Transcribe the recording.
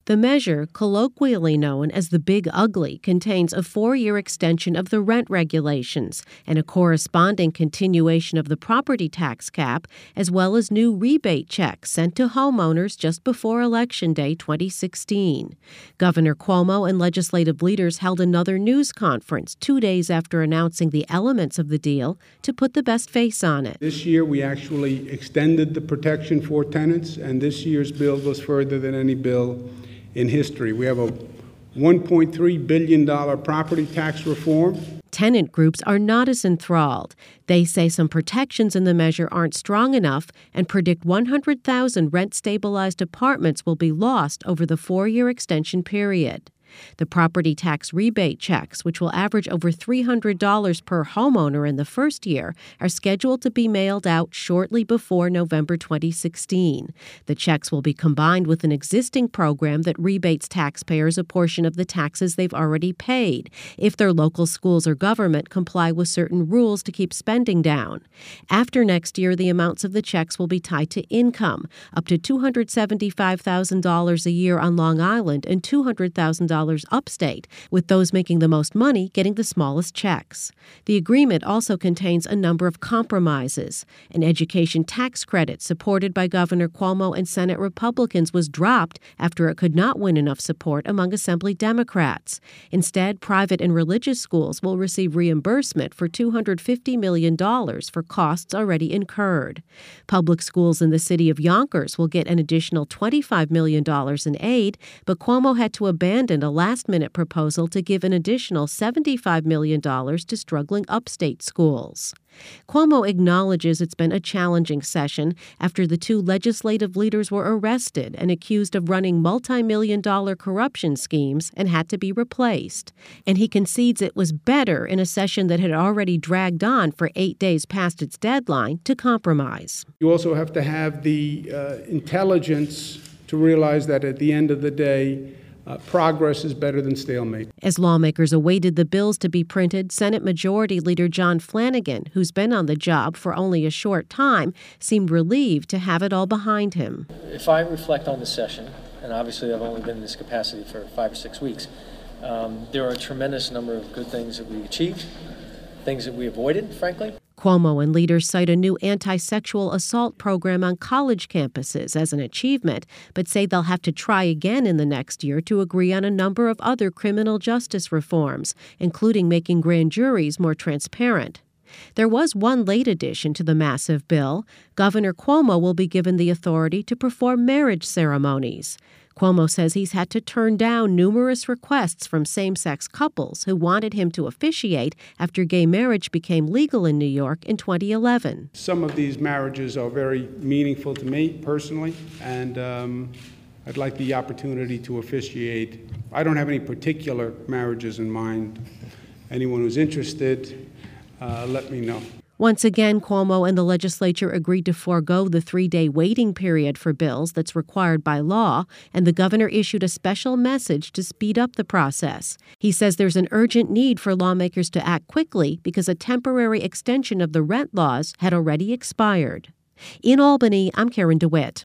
The measure, colloquially known as the Big Ugly, contains a 4-year extension of the rent regulations and a corresponding continuation of the property tax cap, as well as new rebate checks sent to homeowners just before Election Day 2016. Governor Cuomo and legislative leaders held another news conference 2 days after announcing the elements of the deal to put the best face on it. This year, we actually extended the protection for tenants, and this year's bill goes further than any bill in history. We have a $1.3 billion property tax reform. Tenant groups are not as enthralled. They say some protections in the measure aren't strong enough and predict 100,000 rent-stabilized apartments will be lost over the 4-year extension period. The property tax rebate checks, which will average over $300 per homeowner in the first year, are scheduled to be mailed out shortly before November 2016. The checks will be combined with an existing program that rebates taxpayers a portion of the taxes they've already paid if their local schools or government comply with certain rules to keep spending down. After next year, the amounts of the checks will be tied to income, up to $275,000 a year on Long Island and $200,000 upstate, with those making the most money getting the smallest checks. The agreement also contains a number of compromises. An education tax credit supported by Governor Cuomo and Senate Republicans was dropped after it could not win enough support among Assembly Democrats. Instead, private and religious schools will receive reimbursement for $250 million for costs already incurred. Public schools in the city of Yonkers will get an additional $25 million in aid, but Cuomo had to abandon a last-minute proposal to give an additional $75 million to struggling upstate schools. Cuomo acknowledges it's been a challenging session after the two legislative leaders were arrested and accused of running multi-million-dollar corruption schemes and had to be replaced. And he concedes it was better in a session that had already dragged on for 8 days past its deadline to compromise. You also have to have the intelligence to realize that at the end of the day, progress is better than stalemate. As lawmakers awaited the bills to be printed, Senate Majority Leader John Flanagan, who's been on the job for only a short time, seemed relieved to have it all behind him. If I reflect on the session, and obviously I've only been in this capacity for 5 or 6 weeks, there are a tremendous number of good things that we achieved, things that we avoided, frankly. Cuomo and leaders cite a new anti-sexual assault program on college campuses as an achievement, but say they'll have to try again in the next year to agree on a number of other criminal justice reforms, including making grand juries more transparent. There was one late addition to the massive bill. Governor Cuomo will be given the authority to perform marriage ceremonies. Cuomo says he's had to turn down numerous requests from same-sex couples who wanted him to officiate after gay marriage became legal in New York in 2011. Some of these marriages are very meaningful to me personally, and I'd like the opportunity to officiate. I don't have any particular marriages in mind. Anyone who's interested, let me know. Once again, Cuomo and the legislature agreed to forego the 3-day waiting period for bills that's required by law, and the governor issued a special message to speed up the process. He says there's an urgent need for lawmakers to act quickly because a temporary extension of the rent laws had already expired. In Albany, I'm Karen DeWitt.